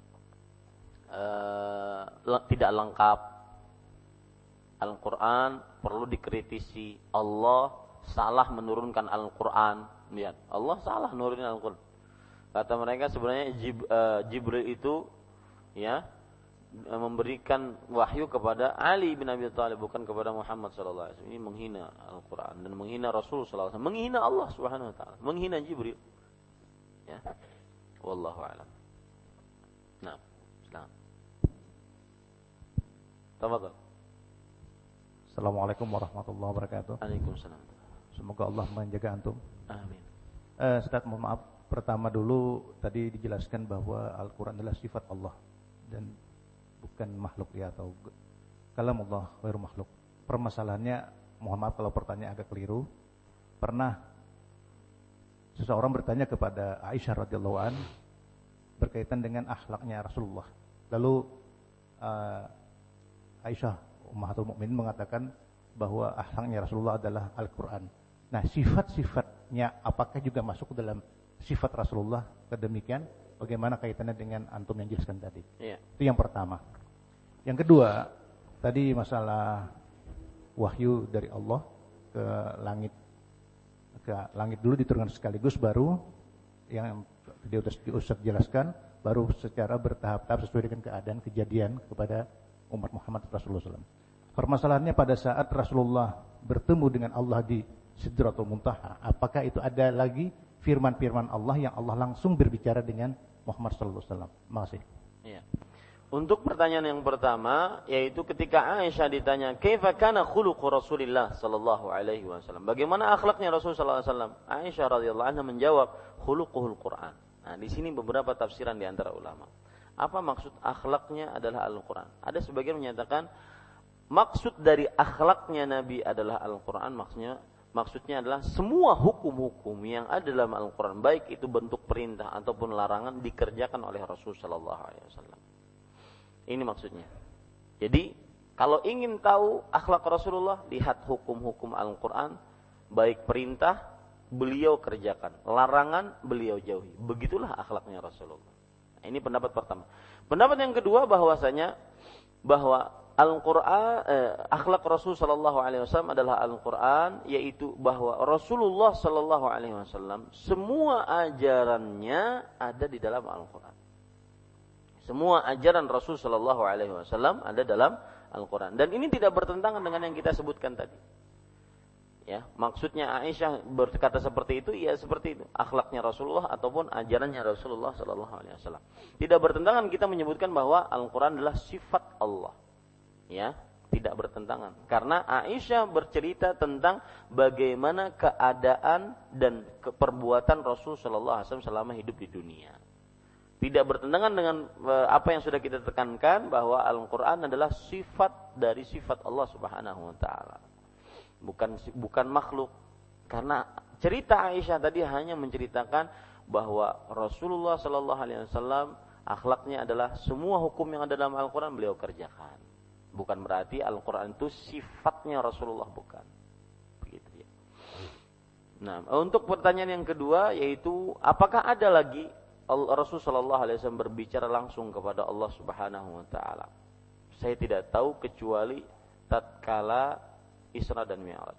uh, tidak lengkap. Al-Qur'an perlu dikritisi. Allah salah menurunkan Al-Qur'an. Lihat, Allah salah menurunkan Al-Qur'an. Kata mereka sebenarnya Jib, uh, Jibril itu ya memberikan wahyu kepada Ali bin Abi Thalib, bukan kepada Muhammad sallallahu alaihi wasallam. Ini menghina Al-Qur'an dan menghina Rasul sallallahu alaihi wasallam, menghina Allah Subhanahu wa taala, menghina Jibril. Ya. Wallahu a'lam. Nah, silakan. Tafadhal. Assalamualaikum warahmatullahi wabarakatuh. Waalaikumsalam. Semoga Allah menjaga antum. Amin. Eh, Ustaz, mohon maaf. Pertama dulu tadi dijelaskan bahwa Al-Quran adalah sifat Allah dan bukan makhluk ya, atau kalam Allah ghairu makhluk. Permasalahannya, mohon maaf kalau pertanyaan agak keliru. Pernah seseorang bertanya kepada Aisyah radhiyallahu an berkaitan dengan akhlaknya Rasulullah. Lalu uh, Aisyah Ummahatul Mukminin mengatakan bahwa akhlaknya Rasulullah adalah Al-Quran. Nah, sifat-sifatnya apakah juga masuk ke dalam sifat Rasulullah? Kedemikian, bagaimana kaitannya dengan antum yang jelaskan tadi? Iya. Itu yang pertama. Yang kedua, tadi masalah wahyu dari Allah ke langit, ke langit dulu diturunkan sekaligus, baru yang di Ustaz jelaskan, baru secara bertahap-tahap sesuai dengan keadaan kejadian kepada umat Muhammad Rasulullah shallallahu alaihi wasallam. Permasalahannya pada saat Rasulullah bertemu dengan Allah di Sidratul Muntaha, apakah itu ada lagi firman-firman Allah yang Allah langsung berbicara dengan Muhammad sallallahu alaihi wasallam? Makasih. Iya. Untuk pertanyaan yang pertama, yaitu ketika Aisyah ditanya, "Kaifa kana khuluqu Rasulillah sallallahu alaihi wasallam?" Bagaimana akhlaknya Rasul sallallahu alaihi wasallam? Aisyah radhiyallahu anha menjawab, "Khuluquhul Quran." Nah, di sini beberapa tafsiran di antara ulama. Apa maksud akhlaknya adalah Al-Quran? Ada sebagian menyatakan maksud dari akhlaknya Nabi adalah Al-Quran, maksudnya Maksudnya adalah semua hukum-hukum yang ada dalam Al-Quran, baik itu bentuk perintah ataupun larangan, dikerjakan oleh Rasul Sallallahu Alaihi Wasallam. Ini maksudnya. Jadi kalau ingin tahu akhlak Rasulullah, lihat hukum-hukum Al-Quran, baik perintah beliau kerjakan, larangan beliau jauhi. Begitulah akhlaknya Rasulullah. Nah, ini pendapat pertama. Pendapat yang kedua bahwasanya bahwa Al-Quran, eh, akhlak Rasul Sallallahu Alaihi Wasallam adalah Al-Quran, yaitu bahwa Rasulullah Sallallahu Alaihi Wasallam semua ajarannya ada di dalam Al-Quran. Semua ajaran Rasul Sallallahu Alaihi Wasallam ada dalam Al-Quran, dan ini tidak bertentangan dengan yang kita sebutkan tadi. Ya, maksudnya Aisyah berkata seperti itu, ya seperti itu akhlaknya Rasulullah ataupun ajarannya Rasulullah Sallallahu Alaihi Wasallam. Tidak bertentangan kita menyebutkan bahwa Al-Quran adalah sifat Allah. Ya, tidak bertentangan. Karena Aisyah bercerita tentang bagaimana keadaan dan perbuatan Rasul sallallahu alaihi wasallam selama hidup di dunia. Tidak bertentangan dengan apa yang sudah kita tekankan bahwa Al-Qur'an adalah sifat dari sifat Allah Subhanahu wa taala. Bukan bukan makhluk. Karena cerita Aisyah tadi hanya menceritakan bahwa Rasulullah sallallahu alaihi wasallam akhlaknya adalah semua hukum yang ada dalam Al-Qur'an beliau kerjakan. Bukan berarti Al-Quran itu sifatnya Rasulullah, bukan. Begitu ya. Nah, untuk pertanyaan yang kedua, yaitu apakah ada lagi Rasul Sallallahu Alaihi Wasallam berbicara langsung kepada Allah Subhanahu Wa Taala? Saya tidak tahu kecuali tatkala Isra dan Mi'raj.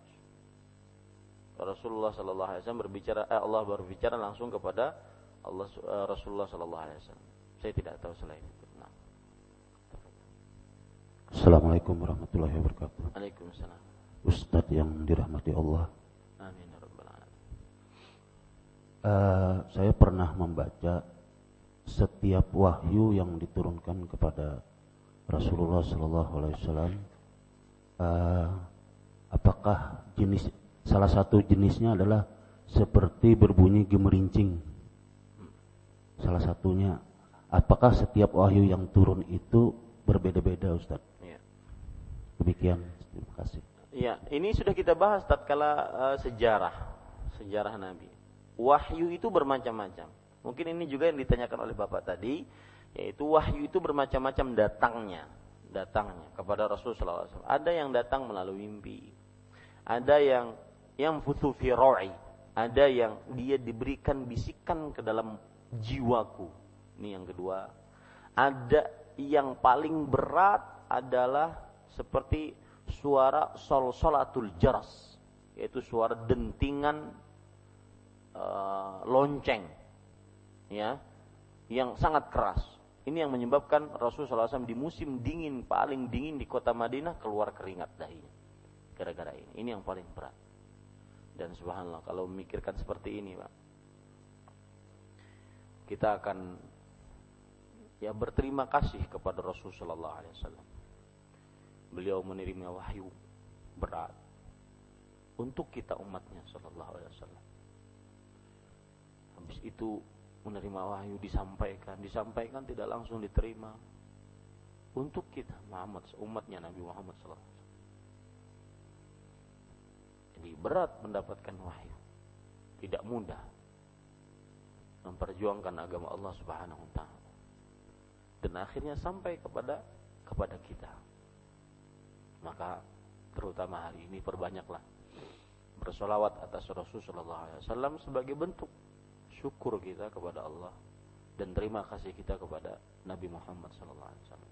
Rasulullah Sallallahu Alaihi Wasallam berbicara, eh, Allah berbicara langsung kepada Allah eh, Rasulullah Sallallahu Alaihi Wasallam. Saya tidak tahu selain itu. Nah. Assalamualaikum warahmatullahi wabarakatuh. Waalaikumsalam. Ustadz yang dirahmati Allah. Amin ya rabbal alamin. uh, saya pernah membaca setiap wahyu yang diturunkan kepada Rasulullah Sallallahu Alaihi Wasallam, uh, apakah jenis salah satu jenisnya adalah seperti berbunyi gemerincing. Salah satunya, apakah setiap wahyu yang turun itu berbeda-beda, Ustaz? Ya. Demikian, terima kasih. Ya, ini sudah kita bahas tatkala uh, sejarah, sejarah Nabi. Wahyu itu bermacam-macam. Mungkin ini juga yang ditanyakan oleh Bapak tadi, yaitu wahyu itu bermacam-macam datangnya, datangnya kepada Rasulullah sallallahu alaihi wasallam. Ada yang datang melalui mimpi, ada yang yang futhu fi ra'i, ada yang dia diberikan bisikan ke dalam jiwaku. Ini yang kedua. Ada yang paling berat adalah seperti suara sol-solatul jaras, yaitu suara dentingan uh, lonceng, ya, yang sangat keras. Ini yang menyebabkan Rasulullah sallallahu alaihi wasallam di musim dingin, paling dingin di kota Madinah, keluar keringat dahinya gara-gara ini. Ini yang paling berat. Dan subhanallah, kalau memikirkan seperti ini, Pak, kita akan ya berterima kasih kepada Rasulullah sallallahu alaihi wasallam. Beliau menerima wahyu berat untuk kita umatnya sallallahu alaihi wasallam. Habis itu menerima wahyu disampaikan, disampaikan tidak langsung diterima untuk kita Muhammad, umatnya Nabi Muhammad sallallahu alaihi wasallam. Jadi berat mendapatkan wahyu, tidak mudah memperjuangkan agama Allah Subhanahu wa taala. Dan akhirnya sampai kepada kepada kita. Maka terutama hari ini perbanyaklah bersolawat atas Rasulullah sallallahu alaihi wasallam sebagai bentuk syukur kita kepada Allah dan terima kasih kita kepada Nabi Muhammad sallallahu alaihi wasallam.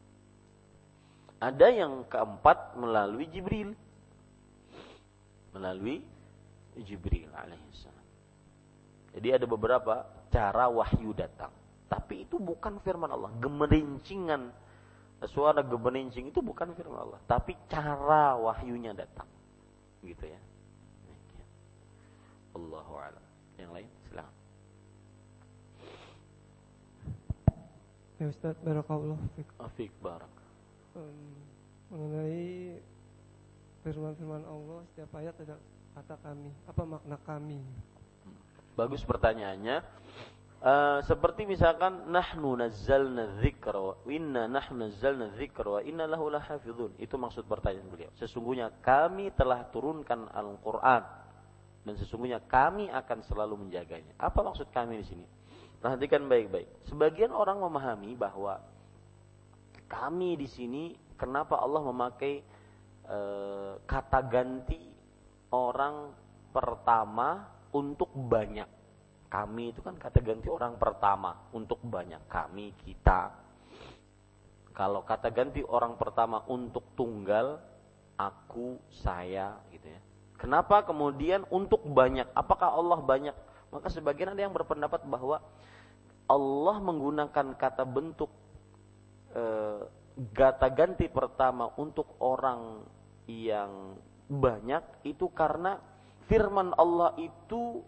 Ada yang keempat melalui Jibril. Melalui Jibril alaihissalam. Jadi ada beberapa cara wahyu datang. Tapi itu bukan firman Allah. Gemerincingan, suara gemerincing itu bukan firman Allah. Tapi cara wahyunya datang. Gitu ya. Allahu a'lam. Yang lain silakan. Ya Ustaz, barakallahu fiik. Afik barak. Um, mengenai firman-firman Allah, setiap ayat ada kata kami. Apa makna kami? Bagus pertanyaannya. Uh, seperti misalkan nahnu nazzalna dzikra wa inna nahnu nazzalna dzikra wa inna lahu lahafizun. Itu maksud pertanyaan beliau. Sesungguhnya kami telah turunkan Al-Qur'an dan sesungguhnya kami akan selalu menjaganya. Apa maksud kami di sini? Perhatikan baik-baik. Sebagian orang memahami bahwa kami di sini, kenapa Allah memakai uh, kata ganti orang pertama untuk banyak. Kami itu kan kata ganti orang pertama untuk banyak. Kami, kita. Kalau kata ganti orang pertama untuk tunggal, aku, saya, gitu ya. Kenapa kemudian untuk banyak? Apakah Allah banyak? Maka sebagian ada yang berpendapat bahwa Allah menggunakan kata bentuk e, kata ganti pertama untuk orang yang banyak itu karena firman Allah itu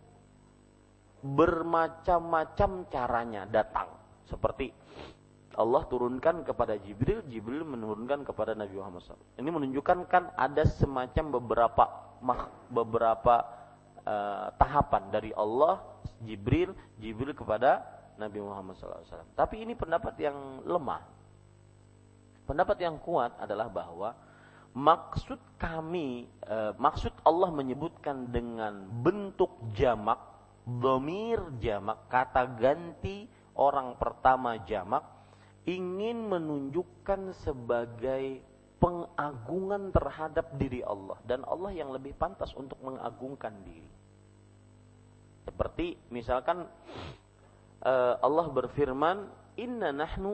bermacam-macam caranya datang. Seperti Allah turunkan kepada Jibril, Jibril menurunkan kepada Nabi Muhammad shallallahu alaihi wasallam. Ini menunjukkan kan ada semacam beberapa beberapa uh, tahapan dari Allah, Jibril, Jibril kepada Nabi Muhammad shallallahu alaihi wasallam. Tapi ini pendapat yang lemah. Pendapat yang kuat adalah bahwa maksud kami, uh, maksud Allah menyebutkan dengan bentuk jamak, dhamir jamak, kata ganti orang pertama jamak, ingin menunjukkan sebagai pengagungan terhadap diri Allah. Dan Allah yang lebih pantas untuk mengagungkan diri. Seperti misalkan uh, Allah berfirman, Inna nahnu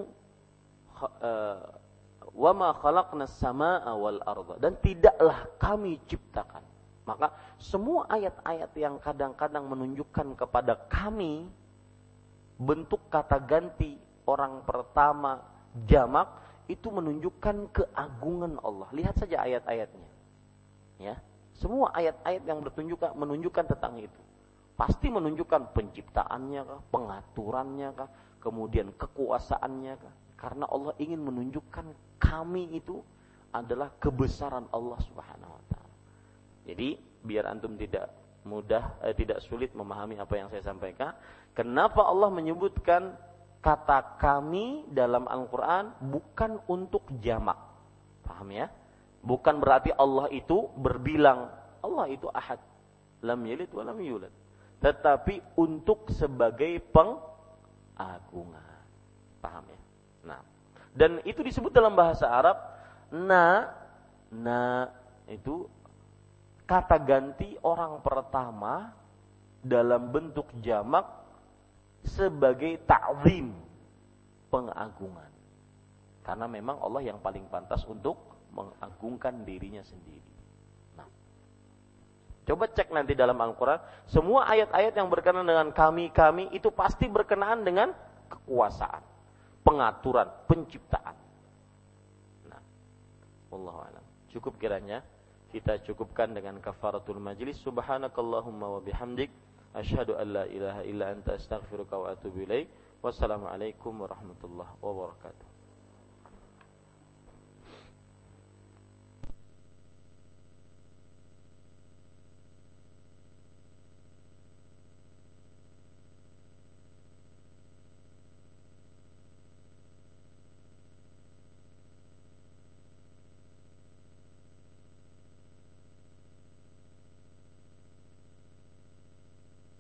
uh, wa ma khalaqnas samaa wal arda. Dan tidaklah kami ciptakan. Maka semua ayat-ayat yang kadang-kadang menunjukkan kepada kami bentuk kata ganti orang pertama jamak itu menunjukkan keagungan Allah. Lihat saja ayat-ayatnya. Ya, semua ayat-ayat yang bertunjukkan menunjukkan tentang itu. pasti menunjukkan penciptaannya kah, pengaturannya kah, kemudian kekuasaannya kah. Karena Allah ingin menunjukkan kami itu adalah kebesaran Allah Subhanahu wa taala. Jadi biar antum tidak mudah eh, tidak sulit memahami apa yang saya sampaikan, kenapa Allah menyebutkan kata kami dalam Al-Qur'an bukan untuk jamak. Paham ya? Bukan berarti Allah itu berbilang, Allah itu ahad, lam yalid wa lam yulad. Tetapi untuk sebagai pengagungan. Paham ya? Nah, dan itu disebut dalam bahasa Arab na, na itu kata ganti orang pertama dalam bentuk jamak sebagai ta'zim, pengagungan. Karena memang Allah yang paling pantas untuk mengagungkan dirinya sendiri. Nah, coba cek nanti dalam Al-Quran, semua ayat-ayat yang berkenaan dengan kami-kami itu pasti berkenaan dengan kekuasaan, pengaturan, penciptaan. Nah, wallahu a'lam. Cukup kiranya kita cukupkan dengan kafaratul majlis. Subhanakallahumma wa bihamdik, asyhadu an la ilaha illa anta astaghfiruka wa atubu ilaik. Wassalamualaikum warahmatullahi wabarakatuh.